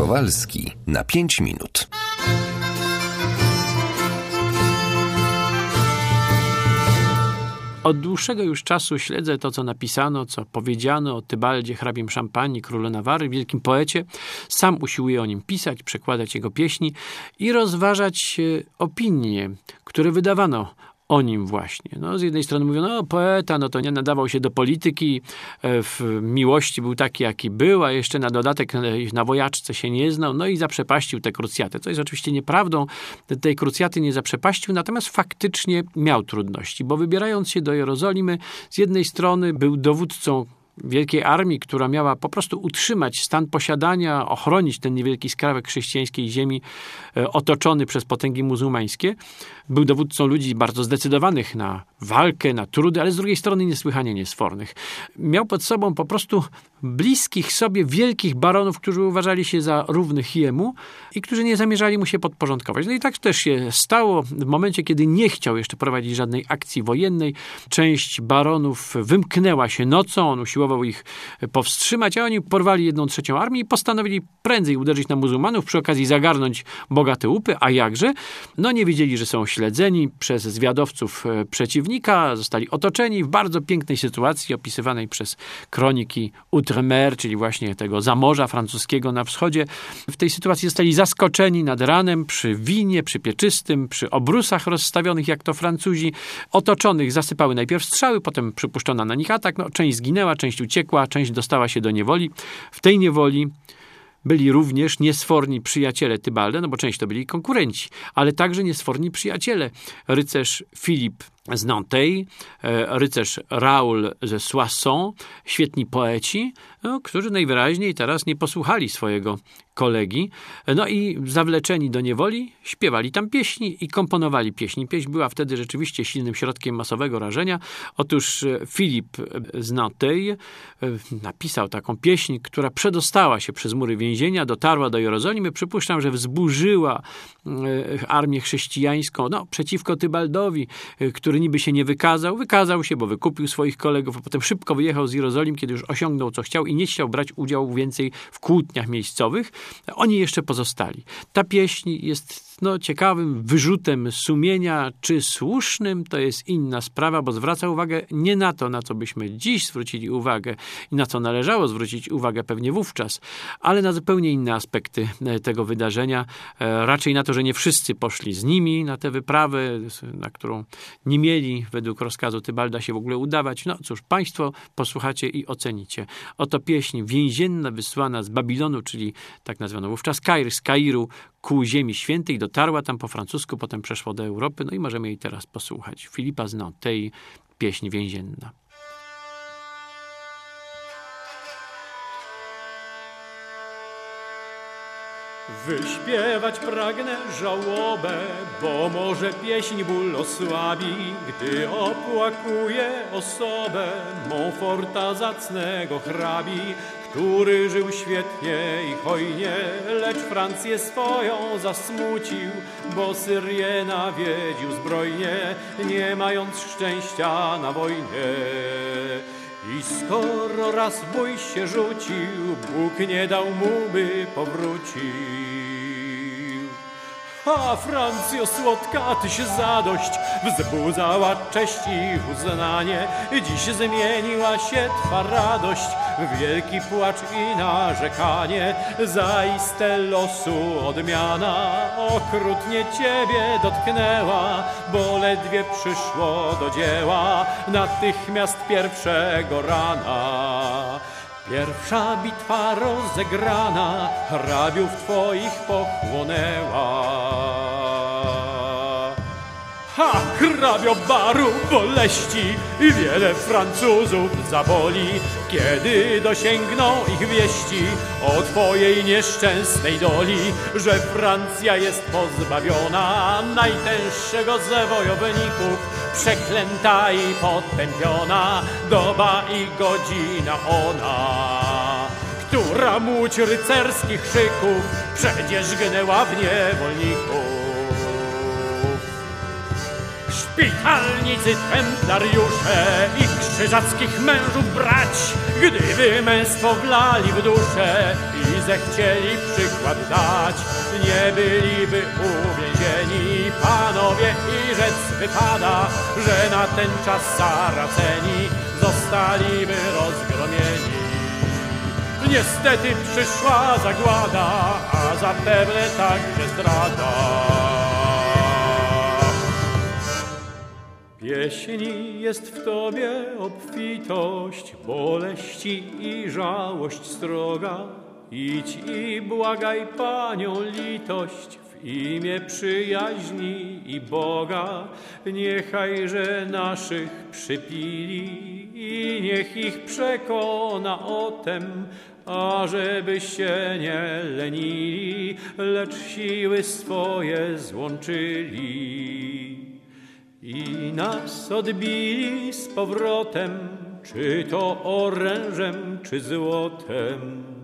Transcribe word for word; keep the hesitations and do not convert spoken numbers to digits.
Kowalski na pięć minut. Od dłuższego już czasu śledzę to, co napisano, co powiedziano o Tybaldzie, hrabim Szampanii, królu Nawary, wielkim poecie. Sam usiłuję o nim pisać, przekładać jego pieśni i rozważać opinie, które wydawano o nim właśnie. No, z jednej strony mówią, no poeta, no to nie nadawał się do polityki, w miłości był taki, jaki był, a jeszcze na dodatek na wojaczce się nie znał, no i zaprzepaścił tę krucjatę, co jest oczywiście nieprawdą. Tej krucjaty nie zaprzepaścił, natomiast faktycznie miał trudności, bo wybierając się do Jerozolimy, z jednej strony był dowódcą wielkiej armii, która miała po prostu utrzymać stan posiadania, ochronić ten niewielki skrawek chrześcijańskiej ziemi e, otoczony przez potęgi muzułmańskie. Był dowódcą ludzi bardzo zdecydowanych na walkę, na trudy, ale z drugiej strony niesłychanie niesfornych. Miał pod sobą po prostu bliskich sobie wielkich baronów, którzy uważali się za równych jemu i którzy nie zamierzali mu się podporządkować. No i tak też się stało w momencie, kiedy nie chciał jeszcze prowadzić żadnej akcji wojennej. Część baronów wymknęła się nocą, on usiłował ich powstrzymać, a oni porwali jedną trzecią armię i postanowili prędzej uderzyć na muzułmanów, przy okazji zagarnąć bogate łupy, a jakże? No nie wiedzieli, że są śledzeni przez zwiadowców przeciwnika, zostali otoczeni w bardzo pięknej sytuacji opisywanej przez kroniki Outremer, czyli właśnie tego zamorza francuskiego na wschodzie. W tej sytuacji zostali zaskoczeni nad ranem przy winie, przy pieczystym, przy obrusach rozstawionych, jak to Francuzi. Otoczonych zasypały najpierw strzały, potem przypuszczono na nich atak. No, część zginęła, część uciekła, część dostała się do niewoli. W tej niewoli byli również niesforni przyjaciele Tybalda, no bo część to byli konkurenci, ale także niesforni przyjaciele. Rycerz Filip z Nantes, rycerz Raoul ze Soissons, świetni poeci, no, którzy najwyraźniej teraz nie posłuchali swojego kolegi, no i zawleczeni do niewoli śpiewali tam pieśni i komponowali pieśni. Pieśń była wtedy rzeczywiście silnym środkiem masowego rażenia. Otóż Filip z Nantes napisał taką pieśń, która przedostała się przez mury więzienia, dotarła do Jerozolimy. Przypuszczam, że wzburzyła armię chrześcijańską no, przeciwko Tybaldowi, który niby się nie wykazał. Wykazał się, bo wykupił swoich kolegów, a potem szybko wyjechał z Jerozolim, kiedy już osiągnął, co chciał i nie chciał brać udziału więcej w kłótniach miejscowych. Oni jeszcze pozostali. Ta pieśń jest no, ciekawym wyrzutem sumienia, czy słusznym, to jest inna sprawa, bo zwraca uwagę nie na to, na co byśmy dziś zwrócili uwagę i na co należało zwrócić uwagę pewnie wówczas, ale na zupełnie inne aspekty tego wydarzenia. Raczej na to, że nie wszyscy poszli z nimi na tę wyprawę, na którą nie mieli według rozkazu Tybalda się w ogóle udawać. No cóż, państwo posłuchacie i ocenicie. Oto pieśń więzienna wysłana z Babilonu, czyli tak nazwano wówczas Kair, z Kairu ku Ziemi Świętej. Dotarła tam po francusku, potem przeszła do Europy. No i możemy jej teraz posłuchać. Filipa z Nantes, pieśń więzienna. Wyśpiewać pragnę żałobę, bo może pieśń ból osłabi, gdy opłakuje osobę Montforta zacnego hrabi, który żył świetnie i hojnie, lecz Francję swoją zasmucił, bo Syrię nawiedził zbrojnie, nie mając szczęścia na wojnie. I skoro raz w bój się rzucił, Bóg nie dał mu, by powrócił. A Francjo słodka, tyś zadość wzbudzała cześć i uznanie. Dziś zmieniła się twa radość w wielki płacz i narzekanie. Zaiste losu odmiana okrutnie ciebie dotknęła, bo ledwie przyszło do dzieła natychmiast pierwszego rana. Pierwsza bitwa rozegrana hrabiów twoich pochłonęła. Ha, hrabio baru boleści i wiele Francuzów zaboli, kiedy dosięgną ich wieści o twojej nieszczęsnej doli, że Francja jest pozbawiona najtęższego z wojowników, przeklęta i potępiona doba i godzina ona, która łódź rycerskich szyków przecież gnęła w niewolników. szpitalnicy, templariusze i krzyżackich mężów brać, gdyby męstwo wlali w duszę i zechcieli przykład dać, nie byliby uwięzieni panowie i rzec wypada, że na ten czas Saraceni zostaliby rozgromieni. Niestety przyszła zagłada, a zapewne także zdrada. Pieśni jest w tobie obfitość, boleści i żałość stroga. Idź i błagaj Panią litość w imię przyjaźni i Boga. Niechajże naszych przypili i niech ich przekona o tem, ażeby się nie lenili, lecz siły swoje złączyli. I nas odbili z powrotem, czy to orężem, czy złotem.